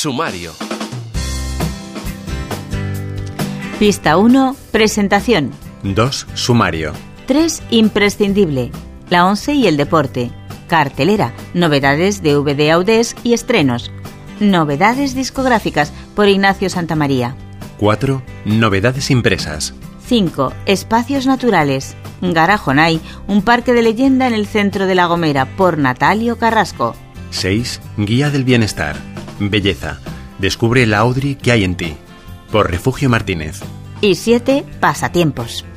Sumario. Pista 1, presentación. 2, sumario. 3, imprescindible. La 11 y el deporte. Cartelera, novedades de VD Audés y estrenos. Novedades discográficas por Ignacio Santamaría. 4, novedades impresas. 5, espacios naturales. Garajonay, un parque de leyenda en el centro de La Gomera por Natalio Carrasco. 6, guía del bienestar. Belleza, descubre la Audrey que hay en ti. Por Refugio Martínez. Y 7, pasatiempos.